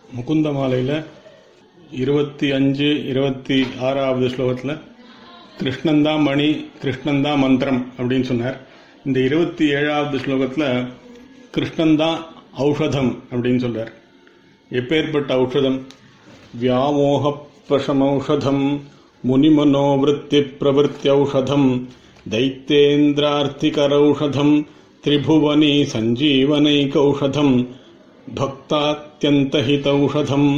முகுந்த மாலையில் 25, 26வது ஸ்லோகத்தில் கிருஷ்ணன்தான் மணி, கிருஷ்ணன்தான் மந்திரம் அப்படின்னு சொன்னார். இந்த 27வது ஸ்லோகத்தில் கிருஷ்ணன்தான் ஔஷதம் அப்படின்னு சொல்றார். எப்பேற்பட்ட ஔஷதம்? வியாமோக பிரசமௌஷதம் முனிமனோவிருத்தி பிரவருத்தியௌஷதம் தைத்தேந்திரார்த்திகரௌஷதம் திரிபுவனி சஞ்சீவனைகௌஷதம் பக்தாத்யந்தஹிதௌஷதம்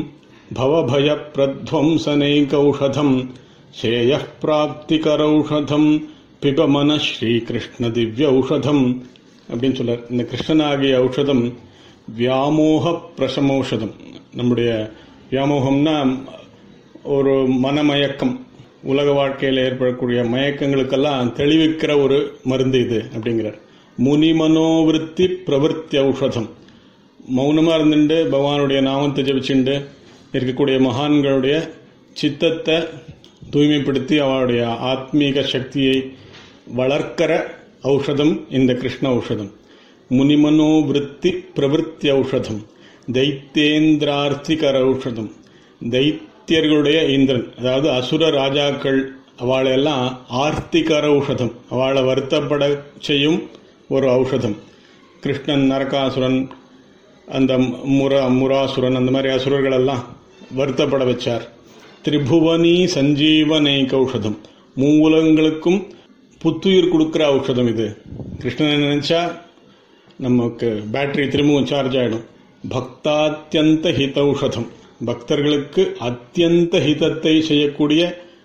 பவபயப்ரத்வம்சனைகௌஷதம் ஸ்ரேயः பிராப்திகரௌஷதம் பிபமன ஸ்ரீகிருஷ்ண திவ்யௌஷதம் அப்படின்னு சொல்றார். இந்த கிருஷ்ணனாகிய ஔஷதம் வியாமோக பிரசமௌஷதம். நம்முடைய வியாமோகம்னா ஒரு மனமயக்கம், உலக வாழ்க்கையில் ஏற்படக்கூடிய மயக்கங்களுக்கெல்லாம் தெளிவிக்கிற ஒரு மருந்து இது அப்படிங்கிறார். முனிமனோவிருத்தி பிரவருத்தி ஔஷதம். மௌனமாக இருந்துட்டு பகவானுடைய நாமத்தை ஜபிச்சுண்டு இருக்கக்கூடிய மகான்களுடைய சித்தத்தை தூய்மைப்படுத்தி அவளுடைய ஆத்மீக சக்தியை வளர்க்கிற ஔஷதம் இந்த கிருஷ்ண ஔஷதம். முனிமனோவிருத்தி பிரவருத்தி ஔஷதம் தைத்தேந்திரார்த்திகர ஔஷதம். தைத்தியர்களுடைய இந்திரன், அதாவது அசுர ராஜாக்கள், அவளையெல்லாம் ஆர்த்திகர ஔஷதம், அவளை வருத்தப்பட செய்யும் ஒரு ஔஷதம். கிருஷ்ணன் நரகாசுரன், அந்த முராசுரன், அந்த மாதிரி அசுரர்களெல்லாம் வருத்தப்பட வச்சார். திரிபுவனி சஞ்சீவனைக ஔஷதம், மூலங்களுக்கும் புத்துயிர் கொடுக்கிற ஔஷதம் இது. கிருஷ்ணனை நினைச்சா நமக்கு பேட்டரி திரும்பவும் சார்ஜ் ஆகிடும். பக்தாத்யந்த ஹிதௌஷதம், பக்தர்களுக்கு அத்தியந்த ஹிதத்தை செய்யக்கூடிய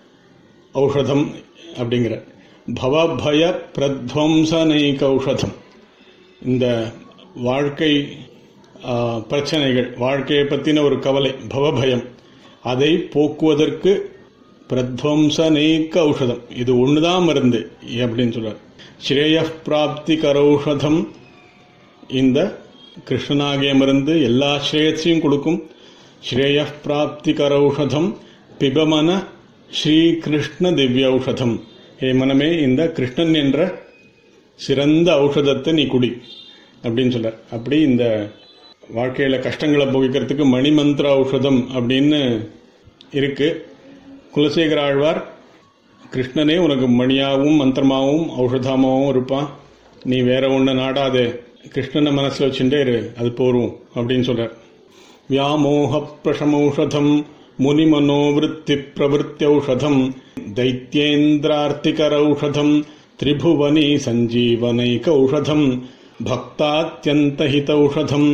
ஔஷதம் அப்படிங்கிற. பவபய பிரத்வம்சனைக ஔஷதம், இந்த வாழ்க்கை பிரச்சனைகள், வாழ்க்கையை பற்றின ஒரு கவலை, பவபயம், அதை போக்குவதற்கு பிரத்வம்சனைக ஔஷதம், இது ஒண்ணுதான் மருந்து அப்படின்னு சொல்றார். ஸ்ரேயः பிராப்திகரௌஷதம், இந்த கிருஷ்ணனாகிய மருந்து எல்லா ஸ்ரேயஸையும் கொடுக்கும். ஸ்ரேயः பிராப்திகரௌஷதம் பிபமன ஸ்ரீகிருஷ்ண திவ்ய ஔஷதம். ஹே மனமே, இந்த கிருஷ்ணன் என்ற சிறந்த ஔஷதத்தை நீ குடி அப்படின்னு சொல்றார். அப்படி இந்த வாழ்க்கையில கஷ்டங்களை போகிக்கிறதுக்கு மணிமந்திர ஔஷதம் அப்படின்னு இருக்கு. குலசேகர ஆழ்வார், கிருஷ்ணனே உனக்கு மணியாகவும் மந்திரமாகவும் ஔஷதமாகவும் இருப்பான், நீ வேற ஒன்று நாடாதே, கிருஷ்ணனை மனசில் வச்சுட்டே இரு, அது போரும் அப்படின்னு சொல்றார். வியாமோக பிரசமௌஷதம் முனிமனோவிருத்தி பிரவருத்தியௌஷதம் தைத்யேந்திரார்த்திகரௌஷதம் திரிபுவனி சஞ்சீவனைகௌஷதம் பக்தாத்யந்தஹிதௌஷதம்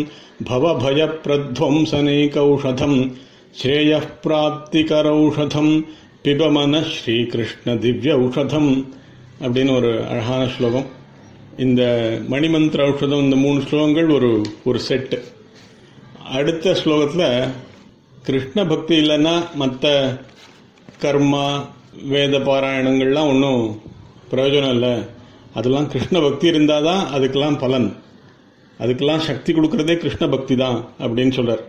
பவபயப்ரத்வம்சனைகௌஷதம் ஸ்ரேயः பிராப்திகரௌஷதம் பிபமன ஸ்ரீகிருஷ்ண திவ்ய ஔஷதம் அப்படின்னு ஒரு அழகான ஸ்லோகம். இந்த மணிமந்திர ஔஷதம், இந்த 3 ஸ்லோகங்கள் ஒரு செட்டு. அடுத்த ஸ்லோகத்தில் கிருஷ்ண பக்தி இல்லைன்னா மற்ற கர்மா வேத பாராயணங்கள்லாம் ஒன்றும் பிரயோஜனம் இல்லை, அதெல்லாம் கிருஷ்ண பக்தி இருந்தால் தான் அதுக்கெல்லாம் பலன், அதுக்கெல்லாம் சக்தி கொடுக்கறதே கிருஷ்ண பக்தி தான் அப்படின்னு சொல்றார்.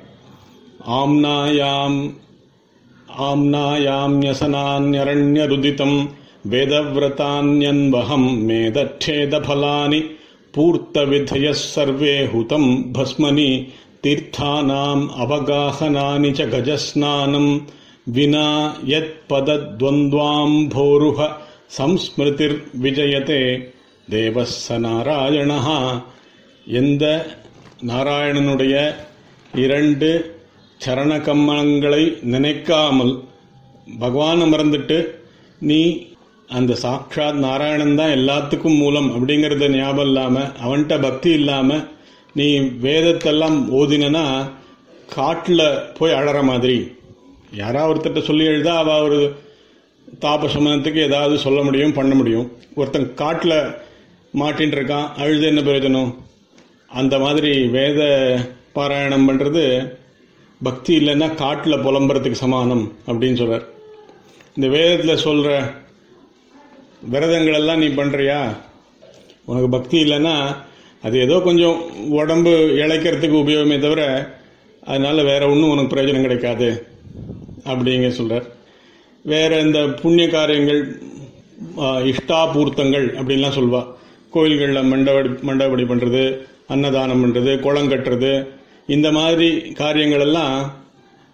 ஆம்னாயாம்யசனான்யரண்யருதிதம் வேதவ்ரதான்யன்வஹம் மேதட்சேத பலானி பூர்த்தவிதயஸ் சர்வே ஹுதம் பஸ்மனி தீர்த்தானாம் அவகாஹனானி ச கஜஸ்நானம் வினா யத் பதத்வந்த்வாம்போருஹ சம்ஸ்மிருதிர் விஜயதே தேவஸ்ஸ நாராயணஹ. எந்த நாராயணனுடைய 2 சரண கமலங்களை நினைக்காமல் பகவானை மறந்துட்டு நீ அந்த சாட்சாத் நாராயணன் தான் எல்லாத்துக்கும் மூலம் அப்படிங்கறத ஞாபகம் இல்லாம, அவன்கிட்ட பக்தி இல்லாம நீ வேதத்தெல்லாம் ஓதினா காட்டுல போய் அழற மாதிரி. யாராவது ஒருத்தட்ட சொல்லி எழுதா அவ ஒரு தாபசமனத்துக்கு ஏதாவது சொல்ல முடியும், பண்ண முடியும். ஒருத்தன் காட்டுல மாட்டின்னு இருக்கான், அழுது என்ன பிரயோஜனம்? அந்த மாதிரி வேத பாராயணம் பண்றது பக்தி இல்லைன்னா காட்டுல புலம்புறதுக்கு சமானம் அப்படின்னு சொல்றார். இந்த வேதத்துல சொல்ற விரதங்கள் எல்லாம் நீ பண்றியா, உனக்கு பக்தி இல்லைன்னா அது ஏதோ கொஞ்சம் உடம்பு இழைக்கிறதுக்கு உபயோகமே தவிர அதனால வேற ஒன்றும் உனக்கு பிரயோஜனம் கிடைக்காது அப்படிங்க சொல்றார். வேற இந்த புண்ணிய காரியங்கள், இஷ்டாபூர்த்தங்கள் அப்படின்லாம் சொல்வா. கோயில்களில் மண்டபடி பண்றது, அன்னதானம் பண்றது, குளம் கட்டுறது, இந்த மாதிரி காரியங்கள் எல்லாம்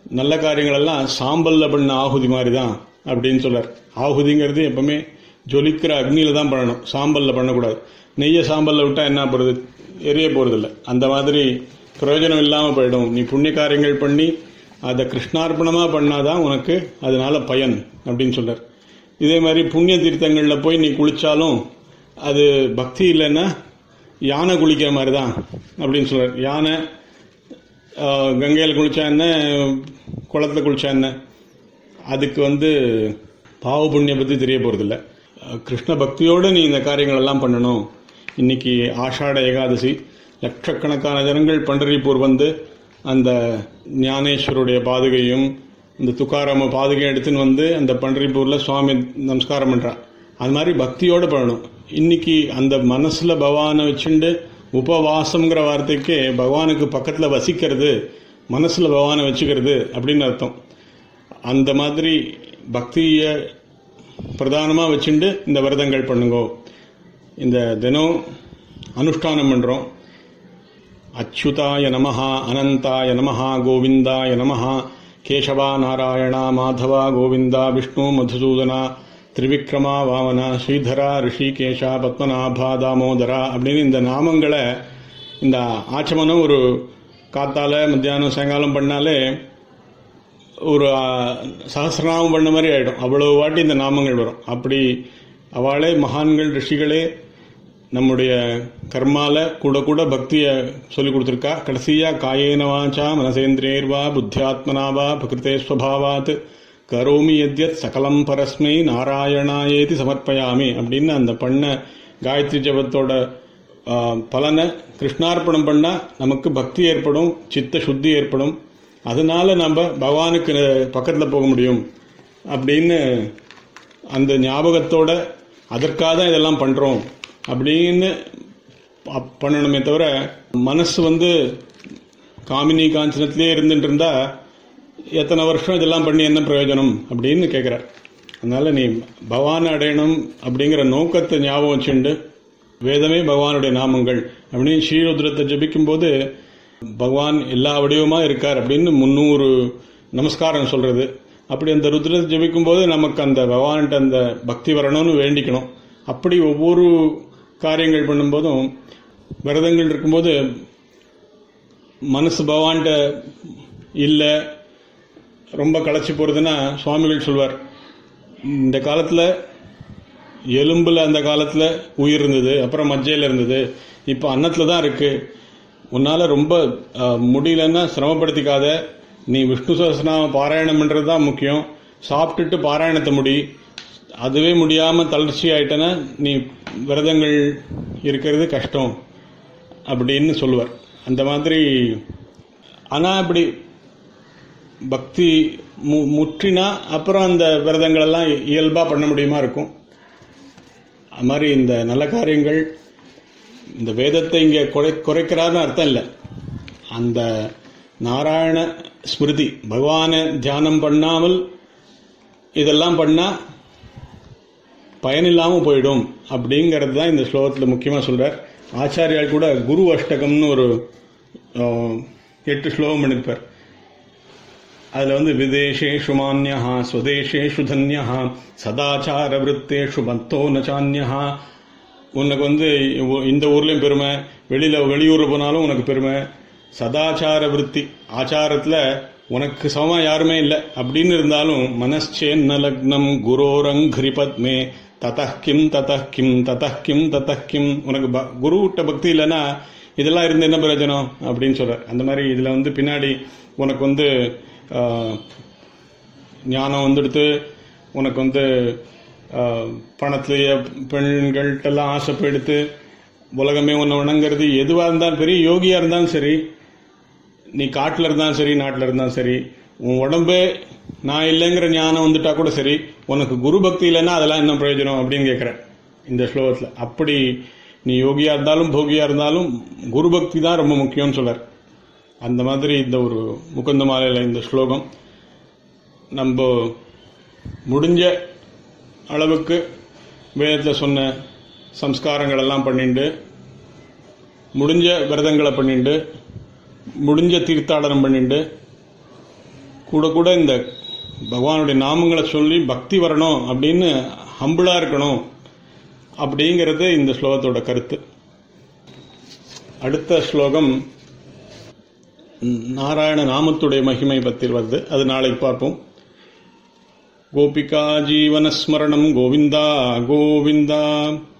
நல்ல காரியங்களெல்லாம் சாம்பலில் பண்ண ஆகுதி மாதிரி தான் அப்படின்னு சொல்றார். ஆகுதிங்கிறது எப்பவுமே ஜொலிக்கிற அக்னியில தான் பண்ணணும், சாம்பலில் பண்ணக்கூடாது. நெய்யை சாம்பலில் விட்டால் என்ன போகிறது, எரிய போகிறதில்ல. அந்த மாதிரி பிரயோஜனம் இல்லாமல் போயிடும். நீ புண்ணிய காரியங்கள் பண்ணி அதை கிருஷ்ணார்ப்பணமாக பண்ணாதான் உனக்கு அதனால பயன் அப்படின்னு சொல்றார். இதே மாதிரி புண்ணிய தீர்த்தங்களில் போய் நீ குளிச்சாலும் அது பக்தி இல்லைன்னா யானை குளிக்கிற மாதிரி தான் அப்படின்னு சொல்றார். யானை கங்கையில் குளிச்சா என்ன, குளத்தில் குளிச்சா என்ன, அதுக்கு பாவ புண்ணிய பற்றி தெரிய போகிறதில்ல. கிருஷ்ண பக்தியோடு நீ இந்த காரியங்கள் எல்லாம் பண்ணணும். இன்னைக்கு ஆஷாட ஏகாதசி, லட்சக்கணக்கான ஜனங்கள் பண்டரிபூர் அந்த ஞானேஸ்வருடைய பாதுகையும் இந்த துக்காராம பாதுகையும் எடுத்துன்னு அந்த பண்டரிபூரில் சுவாமி நமஸ்காரம் பண்ணுறான். அது மாதிரி பக்தியோடு பண்ணணும். இன்னைக்கு அந்த மனசுல பகவானை வச்சுண்டு உபவாசம்ங்கிற வார்த்தைக்கு பகவானுக்கு பக்கத்தில் வசிக்கிறது, மனசுல பகவானை வச்சுக்கிறது அப்படின்னு அர்த்தம். அந்த மாதிரி பக்தியை பிரதானமாக வச்சுண்டு இந்த விரதங்கள் பண்ணுங்கோ. இந்த தினம் அனுஷ்டானம் பண்ணுறோம். அச்சுதாய நமஹா, அனந்தாய நமஹா, கோவிந்தாய நமஹா, கேசவா நாராயணா மாதவா கோவிந்தா, விஷ்ணு மதுசூதனா, திரிவிக்ரமா வாமனா, ஸ்ரீதரா ரிஷிகேஷா, பத்மநாபா தாமோதரா அப்படின்னு இந்த நாமங்களை இந்த ஆச்சமனம் ஒரு காத்தால மத்தியானம் சாயங்காலம் பண்ணாலே ஒரு சஹசிரநாமம் பண்ண மாதிரி ஆயிடும். அவ்வளவு வாட்டி இந்த நாமங்கள் வரும். அப்படி அவளே மகான்கள் ரிஷிகளே நம்முடைய கர்மால கூட கூட பக்தியை சொல்லி கொடுத்துருக்கா. கடைசியா காயேன வாச்சா மனசேந்திரேர்வா புத்தியாத்மனாவா பிரகிருதே ஸ்வபாவாத் கரோமி யத்யத் சகலம் பரஸ்மை நாராயணாயேதி சமர்ப்பயாமி அப்படின்னு அந்த பண்ண காயத்ரி ஜபத்தோட பலனை கிருஷ்ணார்ப்பணம் பண்ணா நமக்கு பக்தி ஏற்படும், சித்த சுத்தி ஏற்படும். அதனால நம்ம பகவானுக்கு பக்கத்தில் போக முடியும் அப்படின்னு அந்த ஞாபகத்தோட அதற்காக தான் இதெல்லாம் பண்றோம் அப்படின்னு பண்ணணுமே தவிர மனசு காமினி காஞ்சனத்திலே இருந்துட்டு இருந்தா எத்தனை வருஷம் இதெல்லாம் பண்ணி என்ன பிரயோஜனம் அப்படின்னு கேட்கிறார். அதனால நீ பகவானை அடையணும் அப்படிங்கிற நோக்கத்தை ஞாபகம் வச்சுண்டு வேதமே பகவானுடைய நாமங்கள் அப்படின்னு ஸ்ரீருத்ரத்தை ஜபிக்கும் போது பகவான் எல்லா வடிவமா இருக்கார் அப்படின்னு 300 நமஸ்காரம் சொல்றது. அப்படி அந்த ருத்ரத்தை ஜபிக்கும் போது நமக்கு அந்த பகவான்கிட்ட அந்த பக்தி வரணும்னு வேண்டிக்கணும். அப்படி ஒவ்வொரு காரியங்கள் பண்ணும்போதும் விரதங்கள் இருக்கும்போது மனசு பகவான்கிட்ட இல்லை, ரொம்ப களைச்சி போறதுன்னா சுவாமிகள் சொல்வார், இந்த காலத்துல எலும்புல அந்த காலத்துல உயிர் இருந்தது, அப்புறம் மஜ்ஜையில் இருந்தது, இப்ப அன்னத்துல தான் இருக்கு. உன்னால ரொம்ப முடியலன்னா சிரமப்படுத்திக்காத, நீ விஷ்ணு சஹஸ்ரநாம பாராயணம் பண்றதுதான் முக்கியம். சாப்பிட்டுட்டு பாராயணத்தை முடி. அதுவே முடியாம தளர்ச்சி ஆயிட்டனா நீ விரதங்கள் இருக்கிறது கஷ்டம் அப்படின்னு சொல்லுவார். அந்த மாதிரி ஆனா அப்படி பக்தி முற்றினா அப்புறம் அந்த விரதங்கள் எல்லாம் இயல்பா பண்ண முடியுமா இருக்கும். அது மாதிரி இந்த நல்ல காரியங்கள் இந்த வேதத்தை இங்க குறைக்கிறாருன்னு அர்த்தம் இல்லை. அந்த நாராயண ஸ்மிருதி பகவானை தியானம் பண்ணாமல் இதெல்லாம் பண்ணா பயனில்லாம போயிடும் அப்படிங்கிறது தான் இந்த ஸ்லோகத்தில் முக்கியமா சொல்றார். ஆச்சாரியால் கூட குரு அஷ்டகம்னு ஒரு 8 ஸ்லோகம் பண்ணிருப்பார். அதுல விதேஷேஷு மான்யஹா ஸ்வதேஷேஷு தன்யஹா சதாச்சார விருத்தேஷு மத்தோ நச்சான்யஹா. உனக்கு இந்த ஊர்லயும் பெருமை, வெளியூர் போனாலும் உனக்கு பெருமை. சதாச்சார விருத்தி, ஆச்சாரத்துல உனக்கு சமமா யாருமே இல்லை அப்படின்னு இருந்தாலும் மனச்சேன்ன லக்னம் குரோரங்கிரி பத்மே ததஹ்கிம் ததஹ்கிம் ததஹ்கிம் ததஹ்கிம். உனக்கு குருவிட்ட பக்தி இல்லைன்னா இதெல்லாம் இருந்து என்ன பிரயோஜனம் அப்படின்னு சொல்ற. அந்த மாதிரி இதுல பின்னாடி உனக்கு ஞானம் வந்துடுத்து, உனக்கு பணத்திலேயே பெண்கள்கிட்டலாம் ஆசைப்படுத்து உலகமே உன்னை வணங்குறது. எதுவா இருந்தாலும் பெரிய யோகியா இருந்தாலும் சரி, நீ காட்டுல இருந்தாலும் சரி, நாட்டில் இருந்தாலும் சரி, உன் உடம்பே நான் இல்லைங்கிற ஞானம் வந்துட்டா கூட சரி, உனக்கு குரு பக்தி இல்லைன்னா அதெல்லாம் என்ன பிரயோஜனம் அப்படின்னு கேட்கிறேன் இந்த ஸ்லோகத்தில். அப்படி நீ யோகியா இருந்தாலும் போகியா இருந்தாலும் குரு பக்தி தான் ரொம்ப முக்கியம்னு சொல்றார். அந்த மாதிரி இந்த ஒரு முகுந்த மாலையில இந்த ஸ்லோகம் நம்ம முடிஞ்ச அளவுக்கு வேதத்தில் சொன்ன சம்ஸ்காரங்கள் எல்லாம் பண்ணிண்டு, முடிஞ்ச விரதங்களை பண்ணிண்டு, முடிஞ்ச தீர்த்தாடனம் பண்ணிண்டு, கூட கூட இந்த பகவானுடைய நாமங்களை சொல்லி பக்தி வரணும் அப்படின்னு ஹம்பிளா இருக்கணும் அப்படிங்கிறது இந்த ஸ்லோகத்தோட கருத்து. அடுத்த ஸ்லோகம் நாராயண நாமத்துடைய மகிமை பற்றி வருது, அது நாளைக்கு பார்ப்போம். கோபிகா ஜீவனஸ்மரணம் கோவிந்தா கோவிந்தா.